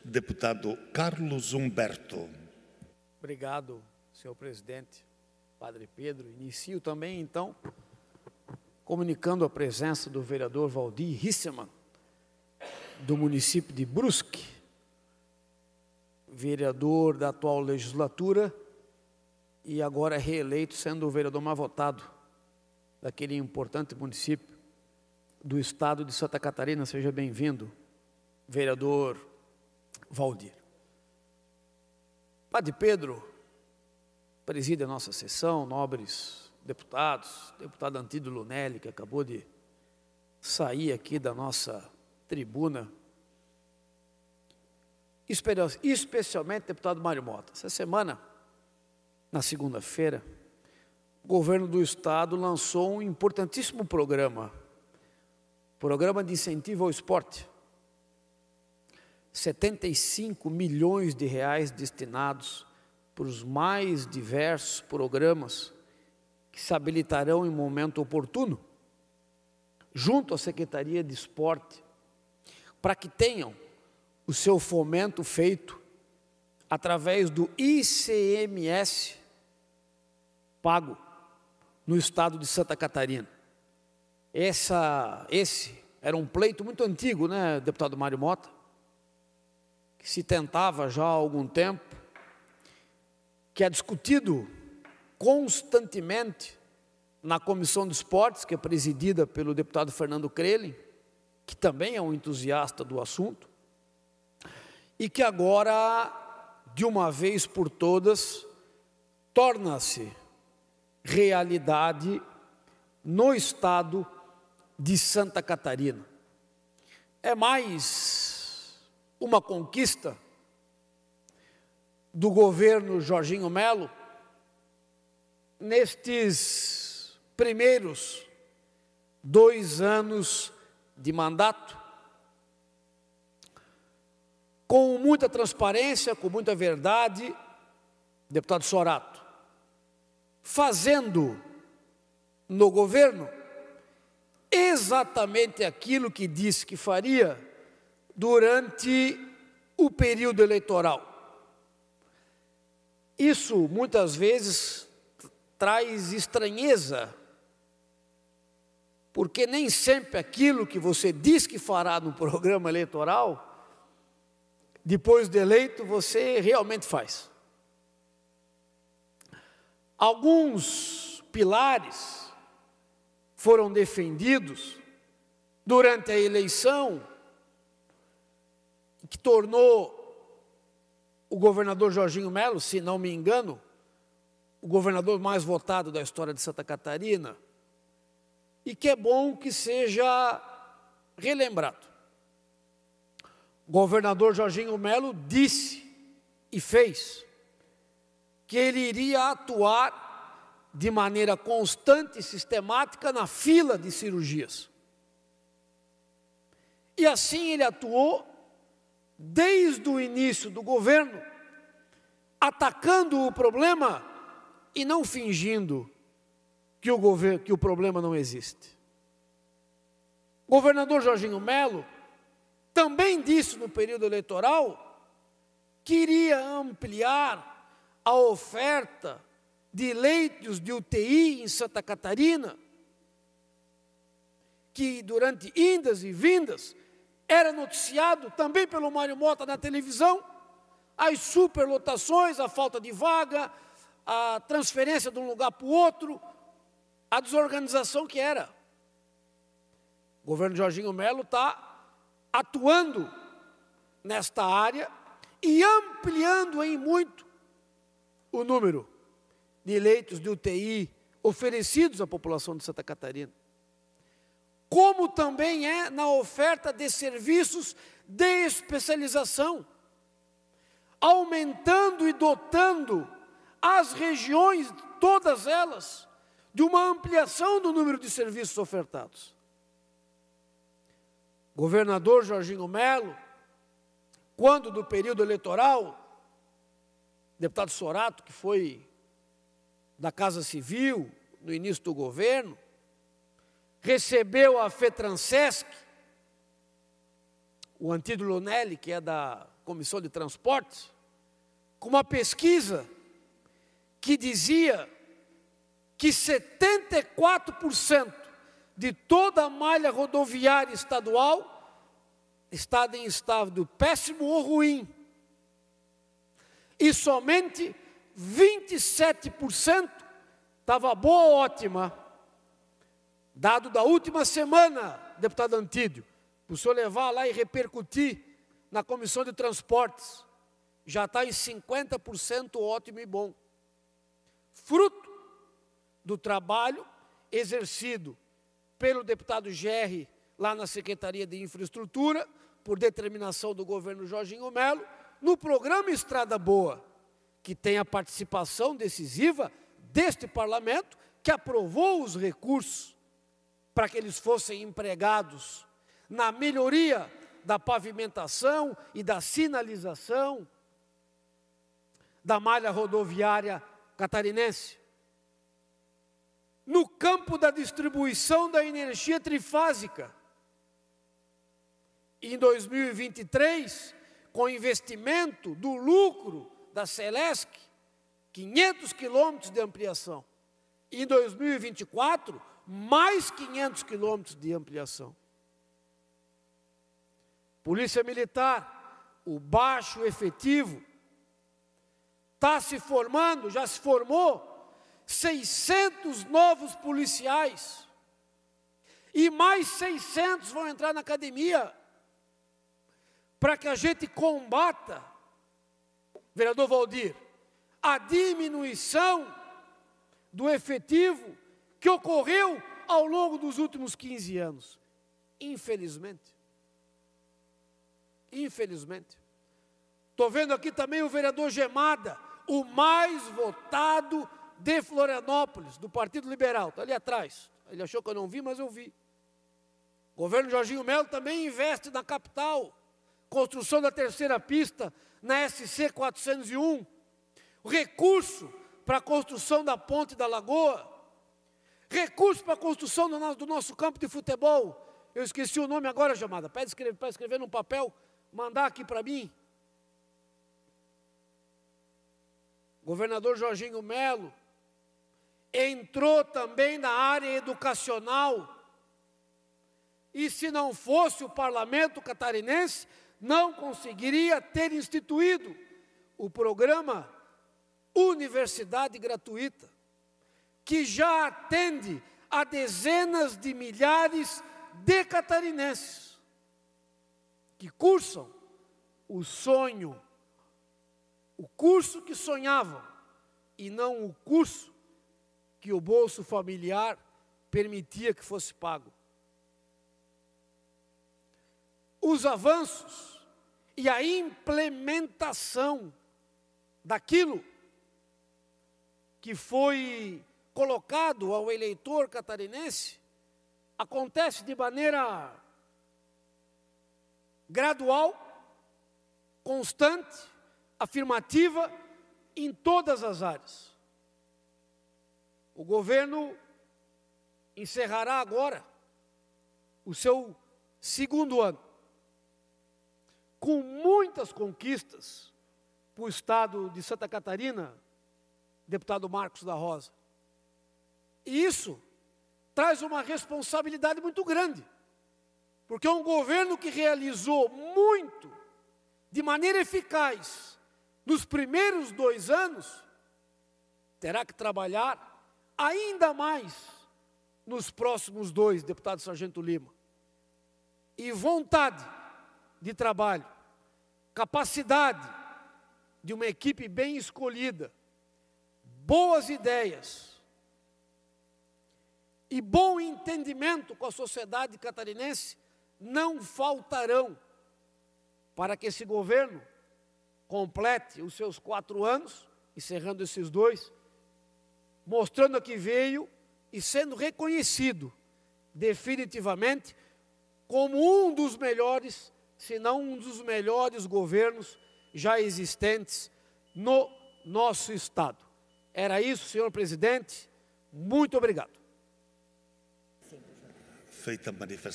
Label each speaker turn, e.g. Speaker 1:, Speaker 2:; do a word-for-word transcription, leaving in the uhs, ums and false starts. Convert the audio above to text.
Speaker 1: deputado Carlos Humberto.
Speaker 2: Obrigado, senhor presidente, Padre Pedro. Inicio também, então, comunicando a presença do vereador Valdir Rissemann, do município de Brusque, vereador da atual legislatura e agora reeleito, sendo o vereador mais votado daquele importante município do estado de Santa Catarina. Seja bem-vindo, vereador Valdir. Padre Pedro preside a nossa sessão, nobres deputados, deputado Antídio Lunelli, que acabou de sair aqui da nossa tribuna, especialmente deputado Mário Mota. Essa semana, na segunda-feira, o governo do estado lançou um importantíssimo programa, programa de incentivo ao esporte. setenta e cinco milhões de reais destinados para os mais diversos programas que se habilitarão em momento oportuno, junto à Secretaria de Esporte, para que tenham o seu fomento feito através do I C M S pago no estado de Santa Catarina. Essa, esse era um pleito muito antigo, né, deputado Mário Mota, que se tentava já há algum tempo, que é discutido constantemente na Comissão de Esportes, que é presidida pelo deputado Fernando Crelin, que também é um entusiasta do assunto, e que agora, de uma vez por todas, torna-se realidade no estado de Santa Catarina. É mais uma conquista do governo Jorginho Melo nestes primeiros dois anos de mandato, com muita transparência, com muita verdade, deputado Sorato, fazendo no governo exatamente aquilo que disse que faria durante o período eleitoral. Isso, muitas vezes, traz estranheza, porque nem sempre aquilo que você diz que fará no programa eleitoral, depois de eleito, você realmente faz. Alguns pilares foram defendidos durante a eleição, que tornou o governador Jorginho Melo, se não me engano, o governador mais votado da história de Santa Catarina, e que é bom que seja relembrado. O governador Jorginho Melo disse e fez que ele iria atuar de maneira constante e sistemática na fila de cirurgias. E assim ele atuou desde o início do governo, atacando o problema e não fingindo que o, governo, que o problema não existe. O governador Jorginho Melo também disse no período eleitoral que iria ampliar a oferta de leitos de U T I em Santa Catarina, que durante indas e vindas era noticiado também pelo Mário Mota na televisão, as superlotações, a falta de vaga, a transferência de um lugar para o outro, a desorganização que era. O governo Jorginho Melo está atuando nesta área e ampliando em muito o número de leitos de U T I oferecidos à população de Santa Catarina, como também é na oferta de serviços de especialização, aumentando e dotando as regiões, todas elas, de uma ampliação do número de serviços ofertados. Governador Jorginho Melo, quando do período eleitoral, deputado Sorato, que foi da Casa Civil, no início do governo, recebeu a FETRANSESC, o Antídio Lunelli, que é da Comissão de Transportes, com uma pesquisa que dizia que setenta e quatro por cento de toda a malha rodoviária estadual está em estado péssimo ou ruim. E somente vinte e sete por cento estava boa ou ótima. Dado da última semana, deputado Antídio, para o senhor levar lá e repercutir na Comissão de Transportes, já está em cinquenta por cento ótimo e bom. Fruto do trabalho exercido pelo deputado Gerri, lá na Secretaria de Infraestrutura, por determinação do governo Jorginho Melo, no programa Estrada Boa, que tem a participação decisiva deste parlamento, que aprovou os recursos para que eles fossem empregados na melhoria da pavimentação e da sinalização da malha rodoviária catarinense. No campo da distribuição da energia trifásica, em dois mil e vinte e três, com investimento do lucro da Celesc, quinhentos quilômetros de ampliação. E em dois mil e vinte e quatro, mais quinhentos quilômetros de ampliação. Polícia Militar, o baixo efetivo, está se formando, já se formou, seiscentos novos policiais. E mais seiscentos vão entrar na academia, para que a gente combata, vereador Valdir, a diminuição do efetivo que ocorreu ao longo dos últimos quinze anos. Infelizmente. Infelizmente. Estou vendo aqui também o vereador Gemada, o mais votado de Florianópolis, do Partido Liberal. Está ali atrás. Ele achou que eu não vi, mas eu vi. O governo Jorginho Melo também investe na capital. Construção da terceira pista na S C quatrocentos e um. Recurso para a construção da ponte da Lagoa. Recurso para a construção do nosso, do nosso campo de futebol. Eu esqueci o nome agora, Jamada. Pede escrever, para escrever num papel, mandar aqui para mim. Governador Jorginho Melo entrou também na área educacional. E se não fosse o parlamento catarinense, não conseguiria ter instituído o programa Universidade Gratuita, que já atende a dezenas de milhares de catarinenses que cursam o sonho, o curso que sonhavam, e não o curso que o bolso familiar permitia que fosse pago. Os avanços e a implementação daquilo que foi colocado ao eleitor catarinense acontece de maneira gradual, constante, afirmativa em todas as áreas. O governo encerrará agora o seu segundo ano, com muitas conquistas para o estado de Santa Catarina, deputado Marcos da Rosa. E isso traz uma responsabilidade muito grande, porque é um governo que realizou muito, de maneira eficaz, nos primeiros dois anos, terá que trabalhar ainda mais nos próximos dois, deputado Sargento Lima. E vontade de trabalho, capacidade de uma equipe bem escolhida, boas ideias e bom entendimento com a sociedade catarinense não faltarão para que esse governo complete os seus quatro anos, encerrando esses dois, mostrando que veio e sendo reconhecido definitivamente como um dos melhores, se não um dos melhores governos já existentes no nosso estado. Era isso, senhor presidente. Muito obrigado.
Speaker 1: Feita a manifestação.